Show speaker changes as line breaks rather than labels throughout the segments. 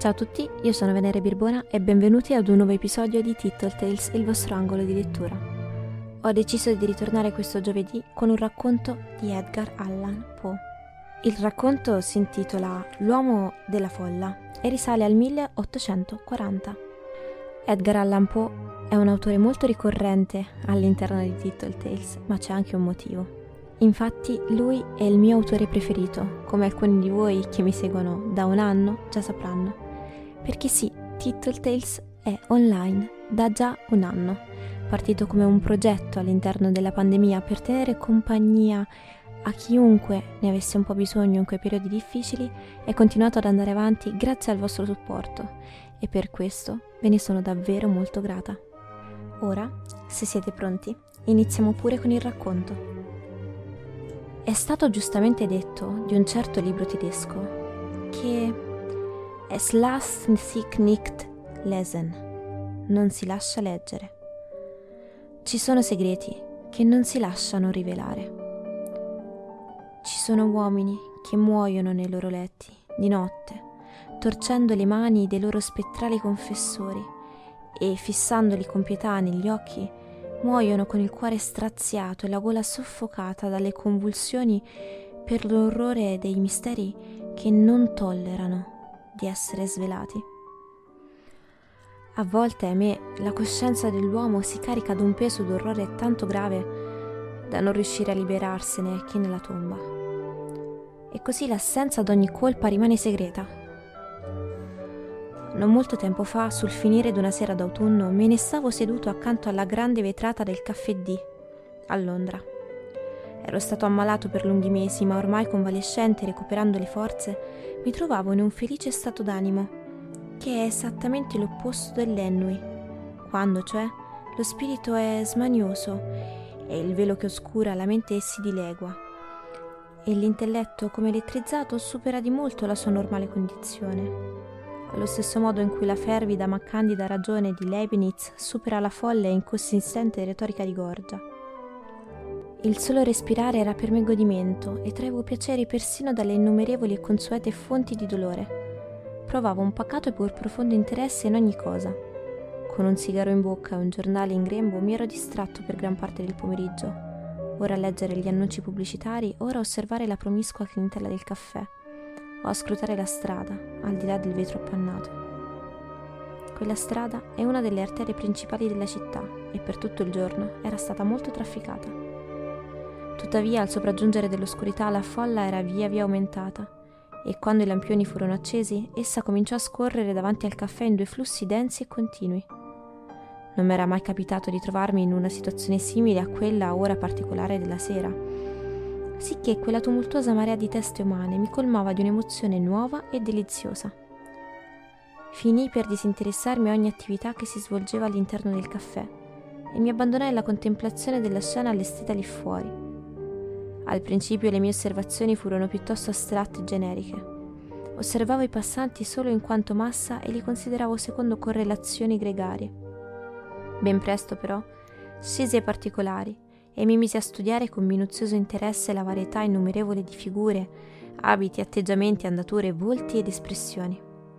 Ciao a tutti, io sono Venere Birbona e benvenuti ad un nuovo episodio di Tittle Tales, il vostro angolo di lettura. Ho deciso di ritornare questo giovedì con un racconto di Edgar Allan Poe. Il racconto si intitola L'uomo della folla e risale al 1840. Edgar Allan Poe è un autore molto ricorrente all'interno di Tittle Tales, ma c'è anche un motivo. Infatti lui è il mio autore preferito, come alcuni di voi che mi seguono da un anno già sapranno. Perché sì, Tittle Tales è online da già un anno, partito come un progetto all'interno della pandemia per tenere compagnia a chiunque ne avesse un po' bisogno in quei periodi difficili, è continuato ad andare avanti grazie al vostro supporto e per questo ve ne sono davvero molto grata. Ora, se siete pronti, iniziamo pure con il racconto. È stato giustamente detto di un certo libro tedesco che Es lässt sich nicht lesen, non si lascia leggere. Ci sono segreti che non si lasciano rivelare. Ci sono uomini che muoiono nei loro letti, di notte, torcendo le mani dei loro spettrali confessori e, fissandoli con pietà negli occhi, muoiono con il cuore straziato e la gola soffocata dalle convulsioni per l'orrore dei misteri che non tollerano di essere svelati. A volte, ahimè, la coscienza dell'uomo si carica d'un peso d'orrore tanto grave da non riuscire a liberarsene che nella tomba. E così l'assenza d'ogni colpa rimane segreta. Non molto tempo fa, sul finire d'una sera d'autunno, me ne stavo seduto accanto alla grande vetrata del Caffè D, a Londra. Ero stato ammalato per lunghi mesi, ma ormai convalescente e recuperando le forze, mi trovavo in un felice stato d'animo, che è esattamente l'opposto dell'ennui, quando, cioè, lo spirito è smanioso e il velo che oscura la mente si dilegua, e l'intelletto, come elettrizzato, supera di molto la sua normale condizione, allo stesso modo in cui la fervida ma candida ragione di Leibniz supera la folle e inconsistente retorica di Gorgia. Il solo respirare era per me godimento e traevo piacere persino dalle innumerevoli e consuete fonti di dolore. Provavo un pacato e pur profondo interesse in ogni cosa. Con un sigaro in bocca e un giornale in grembo mi ero distratto per gran parte del pomeriggio, ora a leggere gli annunci pubblicitari, ora a osservare la promiscua clientela del caffè, o a scrutare la strada, al di là del vetro appannato. Quella strada è una delle arterie principali della città e per tutto il giorno era stata molto trafficata. Tuttavia, al sopraggiungere dell'oscurità, la folla era via via aumentata e quando i lampioni furono accesi, essa cominciò a scorrere davanti al caffè in due flussi densi e continui. Non m'era mai capitato di trovarmi in una situazione simile a quella ora particolare della sera, sicché quella tumultuosa marea di teste umane mi colmava di un'emozione nuova e deliziosa. Finii per disinteressarmi a ogni attività che si svolgeva all'interno del caffè e mi abbandonai alla contemplazione della scena allestita lì fuori. Al principio le mie osservazioni furono piuttosto astratte e generiche. Osservavo i passanti solo in quanto massa e li consideravo secondo correlazioni gregarie. Ben presto, però, scesi ai particolari e mi misi a studiare con minuzioso interesse la varietà innumerevole di figure, abiti, atteggiamenti, andature, volti ed espressioni.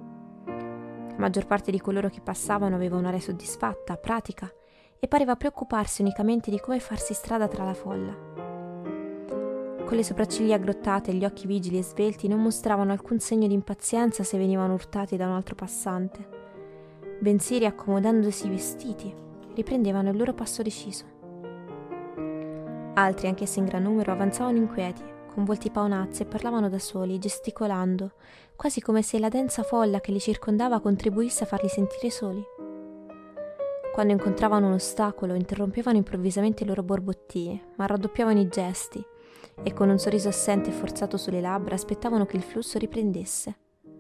La maggior parte di coloro che passavano aveva un'aria soddisfatta, pratica, e pareva preoccuparsi unicamente di come farsi strada tra la folla. Con le sopracciglia aggrottate e gli occhi vigili e svelti non mostravano alcun segno di impazienza se venivano urtati da un altro passante, bensì riaccomodandosi i vestiti, riprendevano il loro passo deciso. Altri, anch'essi in gran numero, avanzavano inquieti, con volti paonazzi e parlavano da soli, gesticolando, quasi come se la densa folla che li circondava contribuisse a farli sentire soli. Quando incontravano un ostacolo, interrompevano improvvisamente i loro borbottii, ma raddoppiavano i gesti, e con un sorriso assente e forzato sulle labbra aspettavano che il flusso riprendesse.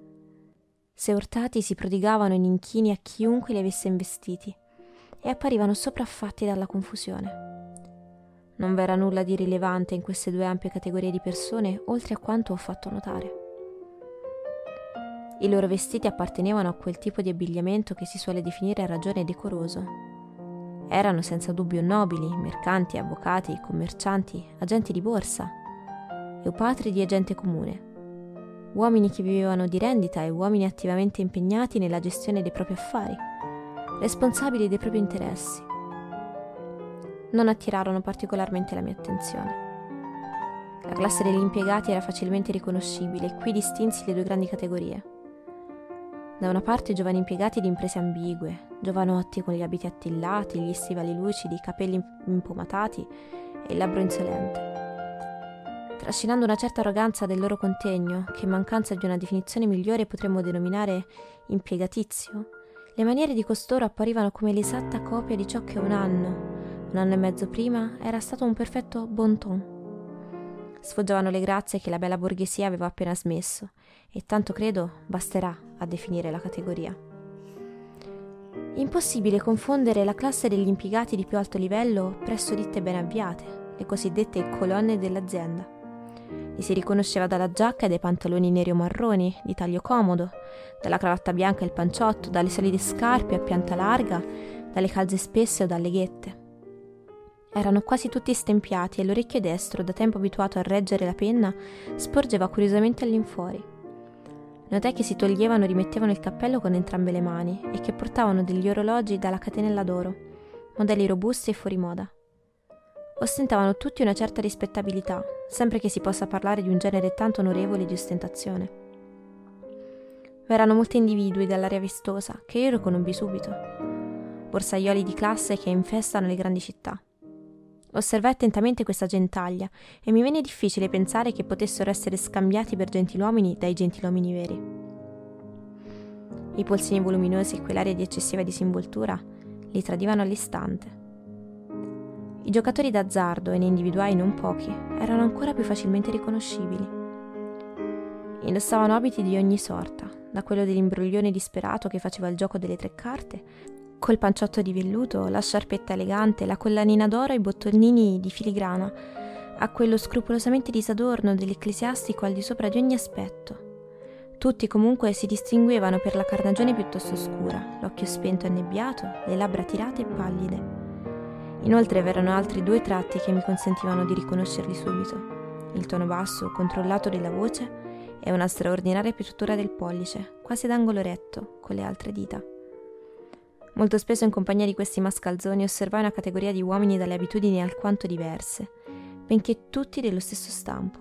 Se urtati si prodigavano in inchini a chiunque li avesse investiti e apparivano sopraffatti dalla confusione. Non v'era nulla di rilevante in queste due ampie categorie di persone oltre a quanto ho fatto notare. I loro vestiti appartenevano a quel tipo di abbigliamento che si suole definire a ragione decoroso. Erano senza dubbio nobili, mercanti, avvocati, commercianti, agenti di borsa e o patri di gente comune. uomini che vivevano di rendita e uomini attivamente impegnati nella gestione dei propri affari, responsabili dei propri interessi. Non attirarono particolarmente la mia attenzione. La classe degli impiegati era facilmente riconoscibile e qui distinsi le due grandi categorie. Da una parte giovani impiegati di imprese ambigue, giovanotti con gli abiti attillati, gli stivali lucidi, i capelli impomatati e il labbro insolente. Trascinando una certa arroganza del loro contegno, che in mancanza di una definizione migliore potremmo denominare impiegatizio, le maniere di costoro apparivano come l'esatta copia di ciò che un anno e mezzo prima era stato un perfetto bon ton. Sfoggiavano le grazie che la bella borghesia aveva appena smesso, e tanto credo basterà a definire la categoria. Impossibile confondere la classe degli impiegati di più alto livello presso ditte ben avviate, le cosiddette colonne dell'azienda. Li si riconosceva dalla giacca e dai pantaloni neri o marroni, di taglio comodo, dalla cravatta bianca e il panciotto, dalle solide scarpe a pianta larga, dalle calze spesse o dalle ghette. Erano quasi tutti stempiati e l'orecchio destro, da tempo abituato a reggere la penna, sporgeva curiosamente all'infuori. Notai che si toglievano e rimettevano il cappello con entrambe le mani e che portavano degli orologi dalla catenella d'oro, modelli robusti e fuori moda. Ostentavano tutti una certa rispettabilità, sempre che si possa parlare di un genere tanto onorevole di ostentazione. V'erano molti individui dall'aria vistosa, che io riconobbi subito, borsaioli di classe che infestano le grandi città. Osservai attentamente questa gentaglia e mi venne difficile pensare che potessero essere scambiati per gentiluomini dai gentiluomini veri. I polsini voluminosi e quell'aria di eccessiva disinvoltura li tradivano all'istante. I giocatori d'azzardo, e ne individuai non pochi, erano ancora più facilmente riconoscibili. Indossavano abiti di ogni sorta, da quello dell'imbroglione disperato che faceva il gioco delle 3 carte, col panciotto di velluto, la sciarpetta elegante, la collanina d'oro e i bottonini di filigrana, a quello scrupolosamente disadorno dell'ecclesiastico al di sopra di ogni aspetto. Tutti comunque si distinguevano per la carnagione piuttosto scura, l'occhio spento e annebbiato, le labbra tirate e pallide. Inoltre v'erano altri 2 tratti che mi consentivano di riconoscerli subito: il tono basso, controllato della voce e una straordinaria piutura del pollice, quasi ad angolo retto, con le altre dita. Molto spesso in compagnia di questi mascalzoni osservai una categoria di uomini dalle abitudini alquanto diverse, benché tutti dello stesso stampo.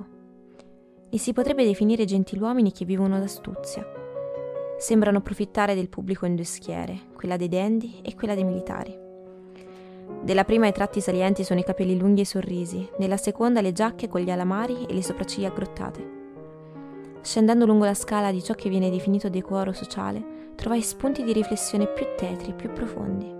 Li si potrebbe definire gentiluomini che vivono d'astuzia. Sembrano approfittare del pubblico in 2 schiere, quella dei dandy e quella dei militari. Della prima i tratti salienti sono i capelli lunghi e i sorrisi, nella seconda le giacche con gli alamari e le sopracciglia aggrottate. Scendendo lungo la scala di ciò che viene definito decoro sociale, trovai spunti di riflessione più tetri, più profondi.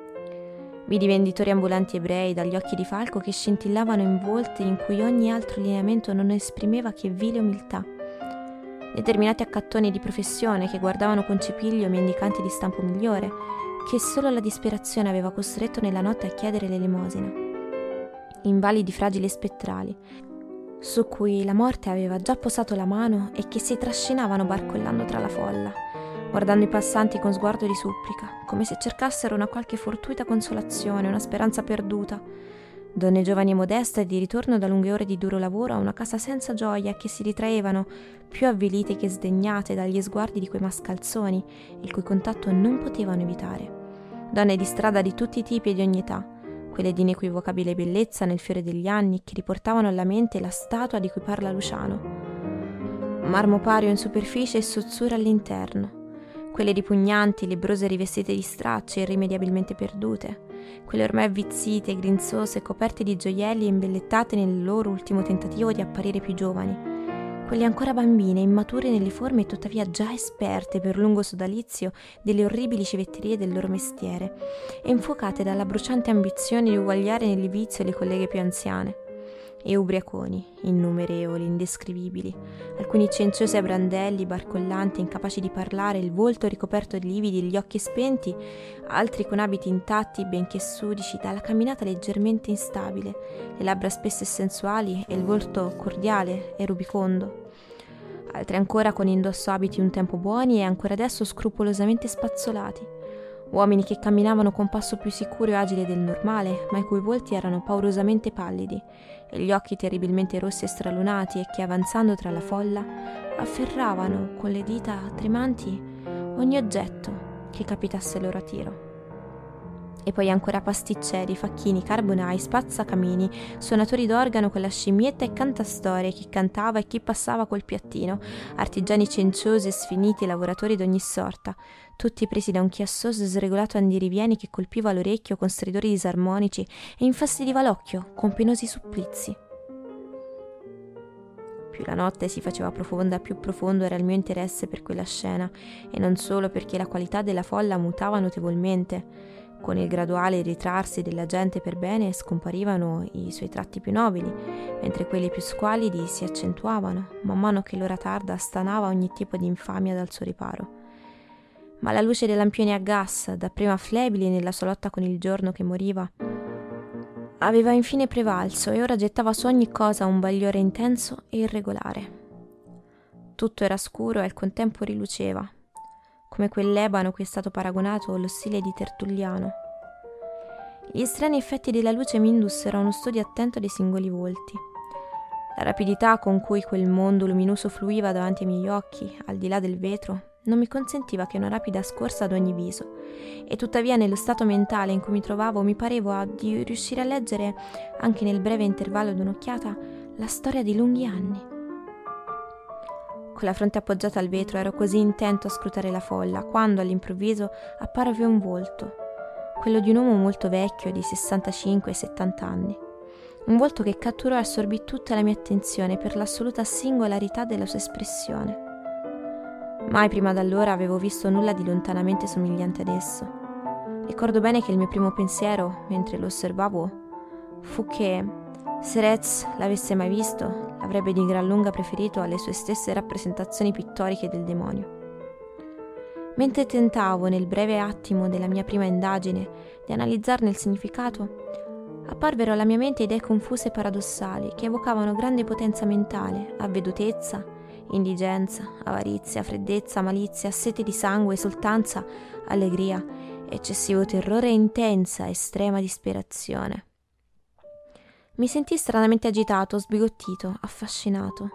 Vidi venditori ambulanti ebrei dagli occhi di falco che scintillavano in volti in cui ogni altro lineamento non esprimeva che vile umiltà. Determinati accattoni di professione che guardavano con cipiglio mendicanti di stampo migliore, che solo la disperazione aveva costretto nella notte a chiedere l'elemosina. Invalidi fragili e spettrali, su cui la morte aveva già posato la mano e che si trascinavano barcollando tra la folla, guardando i passanti con sguardo di supplica, come se cercassero una qualche fortuita consolazione, una speranza perduta. Donne giovani e modeste di ritorno da lunghe ore di duro lavoro a una casa senza gioia, che si ritraevano, più avvilite che sdegnate dagli sguardi di quei mascalzoni, il cui contatto non potevano evitare. Donne di strada di tutti i tipi e di ogni età, quelle di inequivocabile bellezza nel fiore degli anni, che riportavano alla mente la statua di cui parla Luciano. Marmo pario in superficie e sozzura all'interno, quelle ripugnanti, lebrose rivestite di stracce irrimediabilmente perdute, quelle ormai avvizzite, grinzose, coperte di gioielli e imbellettate nel loro ultimo tentativo di apparire più giovani, quelle ancora bambine, immature nelle forme e tuttavia già esperte per lungo sodalizio delle orribili civetterie del loro mestiere, e infuocate dalla bruciante ambizione di uguagliare nel vizio le colleghe più anziane. E ubriaconi, innumerevoli, indescrivibili, alcuni cenciosi a brandelli, barcollanti, incapaci di parlare, il volto ricoperto di lividi, gli occhi spenti, altri con abiti intatti, benché sudici, dalla camminata leggermente instabile, le labbra spesse e sensuali e il volto cordiale e rubicondo. Altri ancora con indosso abiti un tempo buoni e ancora adesso scrupolosamente spazzolati, Uomini che camminavano con passo più sicuro e agile del normale, ma i cui volti erano paurosamente pallidi e gli occhi terribilmente rossi e stralunati, e che, avanzando tra la folla, afferravano con le dita tremanti ogni oggetto che capitasse loro a tiro. E poi ancora pasticceri, facchini, carbonai, spazzacamini, suonatori d'organo con la scimmietta e cantastorie, chi cantava e chi passava col piattino, artigiani cenciosi e sfiniti, lavoratori d'ogni sorta, tutti presi da un chiassoso e sregolato andirivieni che colpiva l'orecchio con stridori disarmonici e infastidiva l'occhio con penosi supplizi. Più la notte si faceva profonda, più profondo era il mio interesse per quella scena, e non solo perché la qualità della folla mutava notevolmente. Con il graduale ritrarsi della gente per bene scomparivano i suoi tratti più nobili, mentre quelli più squalidi si accentuavano, man mano che l'ora tarda stanava ogni tipo di infamia dal suo riparo. Ma la luce dei lampioni a gas, dapprima flebili nella sua lotta con il giorno che moriva, aveva infine prevalso e ora gettava su ogni cosa un bagliore intenso e irregolare. Tutto era scuro e al contempo riluceva, come quell'ebano cui è stato paragonato lo stile di Tertulliano. Gli strani effetti della luce mi indussero a uno studio attento dei singoli volti. La rapidità con cui quel mondo luminoso fluiva davanti ai miei occhi, al di là del vetro, non mi consentiva che una rapida scorsa ad ogni viso, e tuttavia nello stato mentale in cui mi trovavo mi pareva di riuscire a leggere, anche nel breve intervallo d'un'occhiata, la storia di lunghi anni. Con la fronte appoggiata al vetro ero così intento a scrutare la folla, quando all'improvviso apparve un volto, quello di un uomo molto vecchio, di 65-70 anni. Un volto che catturò e assorbì tutta la mia attenzione per l'assoluta singolarità della sua espressione. Mai prima d'allora avevo visto nulla di lontanamente somigliante ad esso. Ricordo bene che il mio primo pensiero, mentre lo osservavo, fu che, se Retz l'avesse mai visto, l'avrebbe di gran lunga preferito alle sue stesse rappresentazioni pittoriche del demonio. Mentre tentavo, nel breve attimo della mia prima indagine, di analizzarne il significato, apparvero alla mia mente idee confuse e paradossali che evocavano grande potenza mentale, avvedutezza, indigenza, avarizia, freddezza, malizia, sete di sangue, esultanza, allegria, eccessivo terrore e intensa, estrema disperazione. Mi sentii stranamente agitato, sbigottito, affascinato.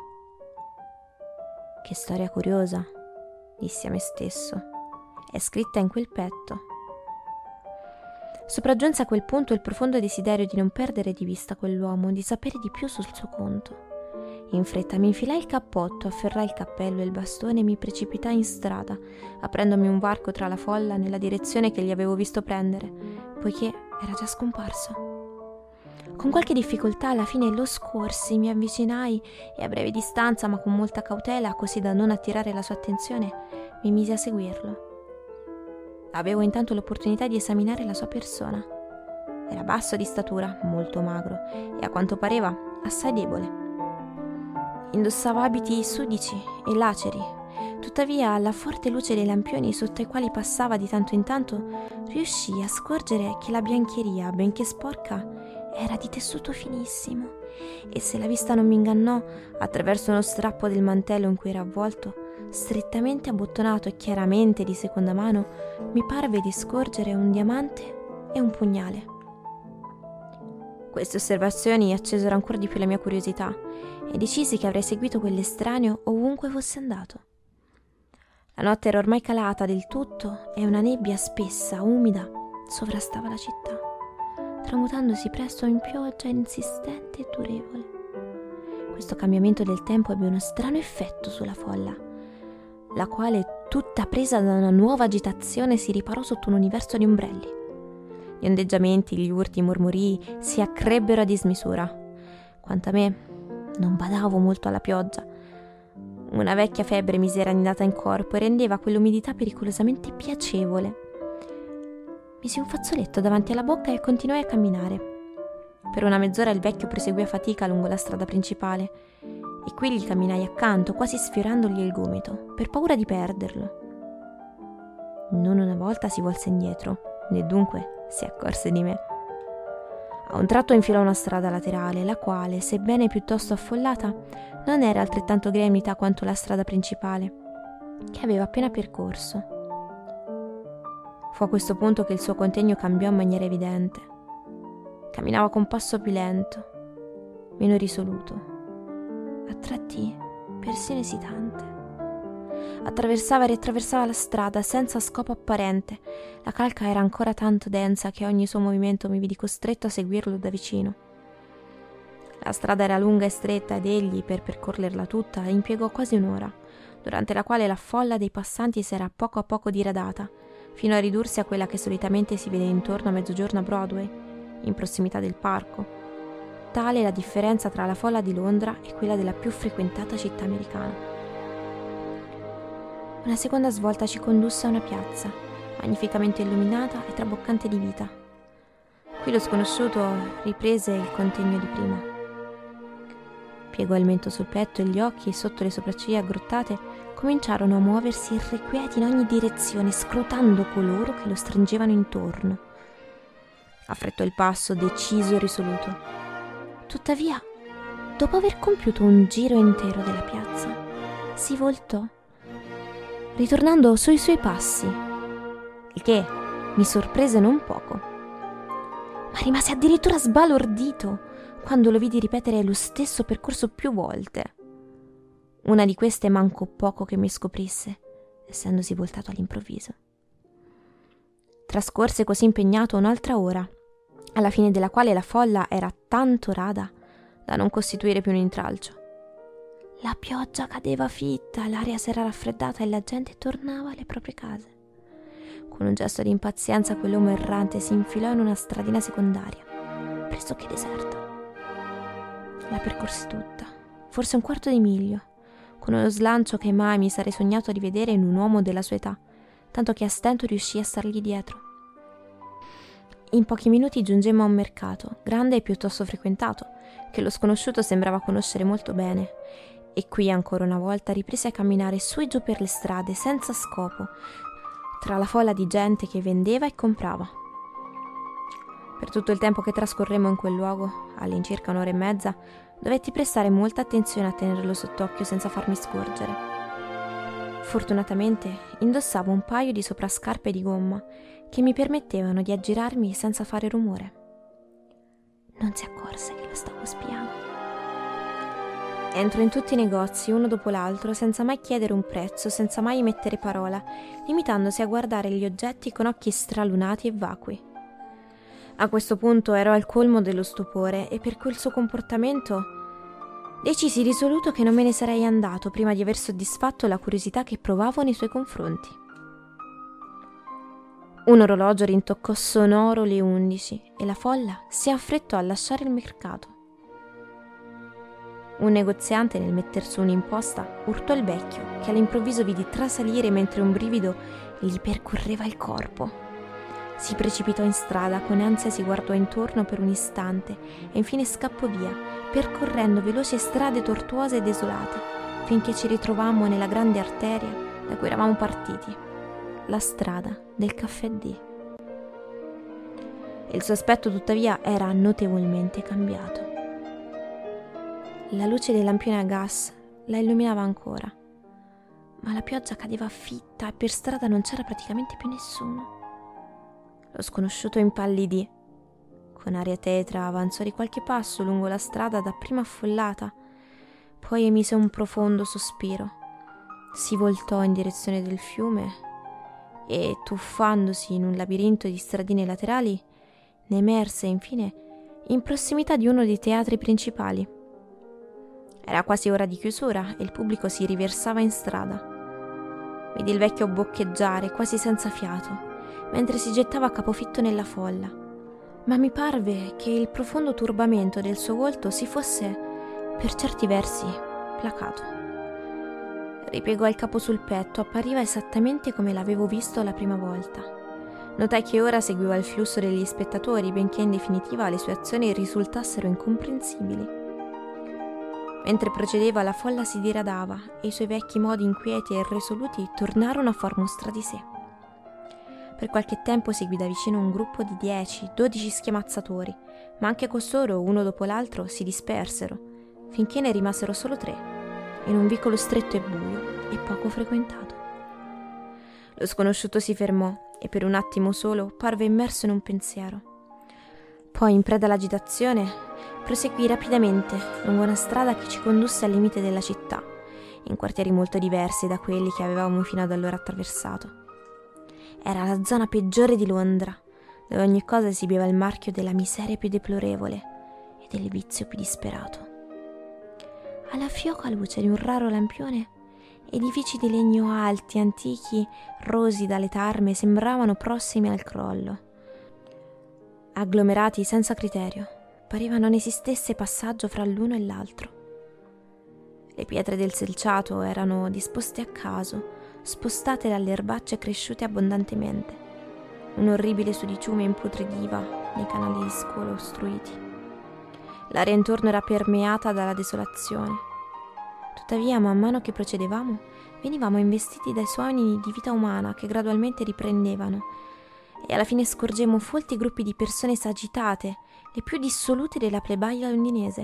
Che storia curiosa, dissi a me stesso. È scritta in quel petto. Sopraggiunse a quel punto il profondo desiderio di non perdere di vista quell'uomo, di sapere di più sul suo conto. In fretta mi infilai il cappotto, afferrai il cappello e il bastone e mi precipitai in strada, aprendomi un varco tra la folla nella direzione che gli avevo visto prendere, poiché era già scomparso. Con qualche difficoltà alla fine lo scorsi, mi avvicinai e a breve distanza, ma con molta cautela, così da non attirare la sua attenzione, mi misi a seguirlo. Avevo intanto l'opportunità di esaminare la sua persona. Era basso di statura, molto magro e a quanto pareva assai debole. Indossava abiti sudici e laceri, tuttavia alla forte luce dei lampioni sotto i quali passava di tanto in tanto riuscii a scorgere che la biancheria, benché sporca, era di tessuto finissimo, e se la vista non mi ingannò, attraverso uno strappo del mantello in cui era avvolto, strettamente abbottonato e chiaramente di seconda mano, mi parve di scorgere un diamante e un pugnale. Queste osservazioni accesero ancora di più la mia curiosità e decisi che avrei seguito quell'estraneo ovunque fosse andato. La notte era ormai calata del tutto e una nebbia spessa, umida, sovrastava la città, tramutandosi presto in pioggia insistente e durevole. Questo cambiamento del tempo ebbe uno strano effetto sulla folla, la quale, tutta presa da una nuova agitazione, si riparò sotto un universo di ombrelli. Gli ondeggiamenti, gli urti, i mormorii si accrebbero a dismisura. Quanto a me, non badavo molto alla pioggia. Una vecchia febbre mi si era annidata in corpo e rendeva quell'umidità pericolosamente piacevole. Misi un fazzoletto davanti alla bocca e continuai a camminare. Per una mezz'ora il vecchio proseguì a fatica lungo la strada principale, e qui gli camminai accanto, quasi sfiorandogli il gomito, per paura di perderlo. Non una volta si volse indietro, né dunque si accorse di me. A un tratto infilò una strada laterale, la quale, sebbene piuttosto affollata, non era altrettanto gremita quanto la strada principale, che aveva appena percorso. Fu a questo punto che il suo contegno cambiò in maniera evidente. Camminava con passo più lento, meno risoluto, a tratti persino esitante. Attraversava e riattraversava la strada senza scopo apparente. La calca era ancora tanto densa che a ogni suo movimento mi vidi costretto a seguirlo da vicino. La strada era lunga e stretta ed egli, per percorrerla tutta, impiegò quasi un'ora, durante la quale la folla dei passanti si era a poco diradata, fino a ridursi a quella che solitamente si vede intorno a mezzogiorno a Broadway, in prossimità del parco. Tale è la differenza tra la folla di Londra e quella della più frequentata città americana. Una seconda svolta ci condusse a una piazza, magnificamente illuminata e traboccante di vita. Qui lo sconosciuto riprese il contegno di prima. Piegò il mento sul petto e gli occhi, sotto le sopracciglia aggrottate, cominciarono a muoversi irrequieti in ogni direzione, scrutando coloro che lo stringevano intorno. Affrettò il passo, deciso e risoluto. Tuttavia, dopo aver compiuto un giro intero della piazza, si voltò, ritornando sui suoi passi, il che mi sorprese non poco. Ma rimase addirittura sbalordito quando lo vidi ripetere lo stesso percorso più volte. Una di queste mancò poco che mi scoprisse, essendosi voltato all'improvviso. Trascorse così impegnato un'altra ora, alla fine della quale la folla era tanto rada da non costituire più un intralcio. La pioggia cadeva fitta, l'aria si era raffreddata e la gente tornava alle proprie case. Con un gesto di impazienza quell'uomo errante si infilò in una stradina secondaria, pressoché deserta. La percorsi tutta, forse un quarto di miglio, con uno slancio che mai mi sarei sognato di vedere in un uomo della sua età, tanto che a stento riuscii a stargli dietro. In pochi minuti giungemmo a un mercato, grande e piuttosto frequentato, che lo sconosciuto sembrava conoscere molto bene, e qui ancora una volta riprese a camminare su e giù per le strade senza scopo, tra la folla di gente che vendeva e comprava. Per tutto il tempo che trascorremmo in quel luogo, all'incirca un'ora e mezza, dovetti prestare molta attenzione a tenerlo sott'occhio senza farmi scorgere. Fortunatamente indossavo un paio di soprascarpe di gomma che mi permettevano di aggirarmi senza fare rumore. Non si accorse che lo stavo spiando. Entro in tutti i negozi, uno dopo l'altro, senza mai chiedere un prezzo, senza mai mettere parola, limitandosi a guardare gli oggetti con occhi stralunati e vacui. A questo punto ero al colmo dello stupore e per quel suo comportamento decisi risoluto che non me ne sarei andato prima di aver soddisfatto la curiosità che provavo nei suoi confronti. Un orologio rintoccò sonoro le 11 e la folla si affrettò a lasciare il mercato. Un negoziante, nel metter su un'imposta, urtò il vecchio, che all'improvviso vidi trasalire mentre un brivido gli percorreva il corpo. Si precipitò in strada, con ansia si guardò intorno per un istante e infine scappò via, percorrendo veloci strade tortuose e desolate, finché ci ritrovammo nella grande arteria da cui eravamo partiti, la strada del Caffè D. Il suo aspetto tuttavia era notevolmente cambiato. La luce dei lampioni a gas la illuminava ancora, ma la pioggia cadeva fitta e per strada non c'era praticamente più nessuno. Lo sconosciuto impallidì. Con aria tetra avanzò di qualche passo lungo la strada dapprima affollata, poi emise un profondo sospiro, si voltò in direzione del fiume e, tuffandosi in un labirinto di stradine laterali, ne emerse infine in prossimità di uno dei teatri principali. Era quasi ora di chiusura e il pubblico si riversava in strada. Vidi il vecchio boccheggiare quasi senza fiato, mentre si gettava a capofitto nella folla, ma mi parve che il profondo turbamento del suo volto si fosse, per certi versi, placato. Ripiegò il capo sul petto, appariva esattamente come l'avevo visto la prima volta. Notai che ora seguiva il flusso degli spettatori, benché in definitiva le sue azioni risultassero incomprensibili. Mentre procedeva, la folla si diradava e i suoi vecchi modi inquieti e irresoluti tornarono a far mostra di sé. Per qualche tempo seguì da vicino un gruppo di 10-12 schiamazzatori, ma anche costoro, uno dopo l'altro, si dispersero, finché ne rimasero solo 3, in un vicolo stretto e buio e poco frequentato. Lo sconosciuto si fermò e per un attimo solo parve immerso in un pensiero. Poi, in preda all'agitazione, proseguì rapidamente lungo una strada che ci condusse al limite della città, in quartieri molto diversi da quelli che avevamo fino ad allora attraversato. Era la zona peggiore di Londra, dove ogni cosa esibiva il marchio della miseria più deplorevole e del vizio più disperato. Alla fioca luce di un raro lampione, edifici di legno alti, antichi, rosi dalle tarme, sembravano prossimi al crollo. Agglomerati senza criterio, pareva non esistesse passaggio fra l'uno e l'altro. Le pietre del selciato erano disposte a caso, spostate dalle erbacce cresciute abbondantemente. Un orribile sudiciume imputridiva nei canali di scolo ostruiti. L'aria intorno era permeata dalla desolazione. Tuttavia, man mano che procedevamo, venivamo investiti dai suoni di vita umana che gradualmente riprendevano, e alla fine scorgemmo folti gruppi di persone esagitate, le più dissolute della plebaia londinese.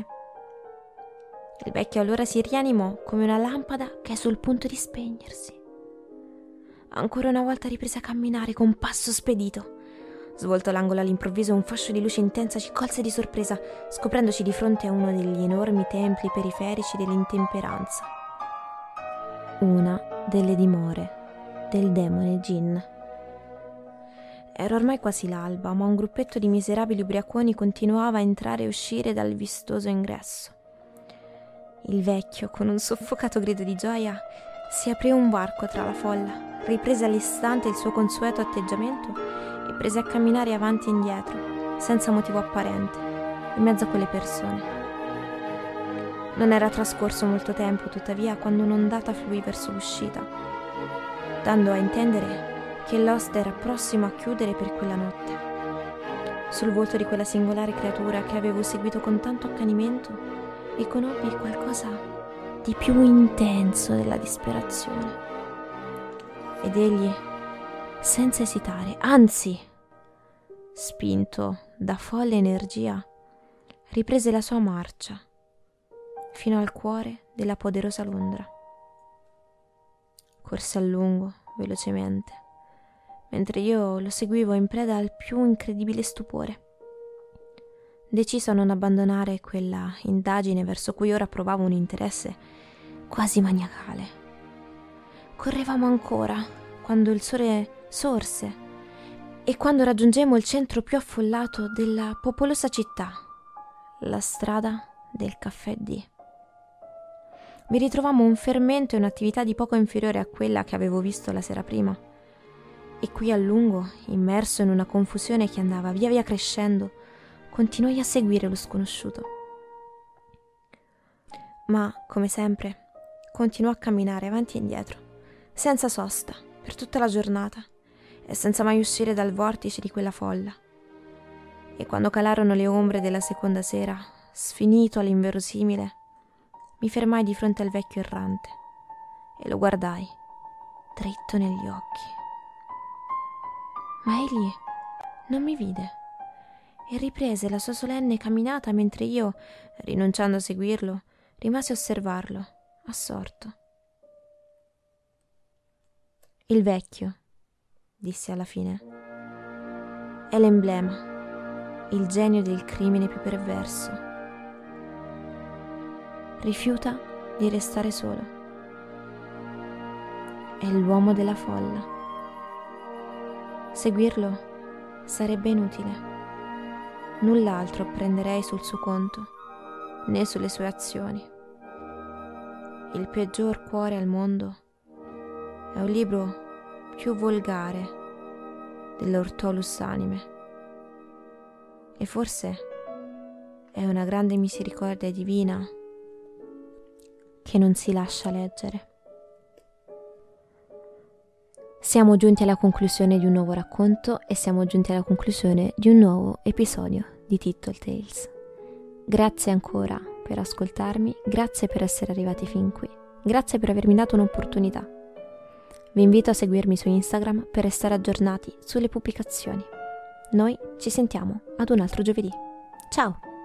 Il vecchio allora si rianimò come una lampada che è sul punto di spegnersi. Ancora una volta riprese a camminare con passo spedito. Svolto l'angolo all'improvviso, un fascio di luce intensa ci colse di sorpresa, scoprendoci di fronte a uno degli enormi templi periferici dell'intemperanza. Una delle dimore del demone Jinn. Era ormai quasi l'alba, ma un gruppetto di miserabili ubriaconi continuava a entrare e uscire dal vistoso ingresso. Il vecchio, con un soffocato grido di gioia, si aprì un varco tra la folla, riprese all'istante il suo consueto atteggiamento e prese a camminare avanti e indietro, senza motivo apparente, in mezzo a quelle persone. Non era trascorso molto tempo, tuttavia, quando un'ondata fluì verso l'uscita, dando a intendere che l'oste era prossimo a chiudere per quella notte. Sul volto di quella singolare creatura che avevo seguito con tanto accanimento, riconobbi qualcosa di più intenso della disperazione. Ed egli, senza esitare, anzi, spinto da folle energia, riprese la sua marcia fino al cuore della poderosa Londra. Corse a lungo, velocemente, mentre io lo seguivo in preda al più incredibile stupore, deciso a non abbandonare quella indagine verso cui ora provavo un interesse quasi maniacale. Correvamo ancora quando il sole sorse e quando raggiungemmo il centro più affollato della popolosa città, la strada del Caffè D. Vi ritrovammo un fermento e un'attività di poco inferiore a quella che avevo visto la sera prima. E qui a lungo, immerso in una confusione che andava via via crescendo, continuai a seguire lo sconosciuto. Ma, come sempre, continuò a camminare avanti e indietro, senza sosta, per tutta la giornata, e senza mai uscire dal vortice di quella folla. E quando calarono le ombre della seconda sera, sfinito all'inverosimile, mi fermai di fronte al vecchio errante e lo guardai dritto negli occhi. Ma egli non mi vide e riprese la sua solenne camminata mentre io, rinunciando a seguirlo, rimasi a osservarlo, assorto. Il vecchio, disse alla fine, è l'emblema, il genio del crimine più perverso. Rifiuta di restare solo. È l'uomo della folla. Seguirlo sarebbe inutile. Null'altro prenderei sul suo conto, né sulle sue azioni. Il peggior cuore al mondo è un libro più volgare dell'Ortolus Anime, e forse è una grande misericordia divina che non si lascia leggere. Siamo giunti alla conclusione di un nuovo racconto e siamo giunti alla conclusione di un nuovo episodio di Tittle Tales. Grazie ancora per ascoltarmi, grazie per essere arrivati fin qui, grazie per avermi dato un'opportunità. Vi invito a seguirmi su Instagram per restare aggiornati sulle pubblicazioni. Noi ci sentiamo ad un altro giovedì. Ciao!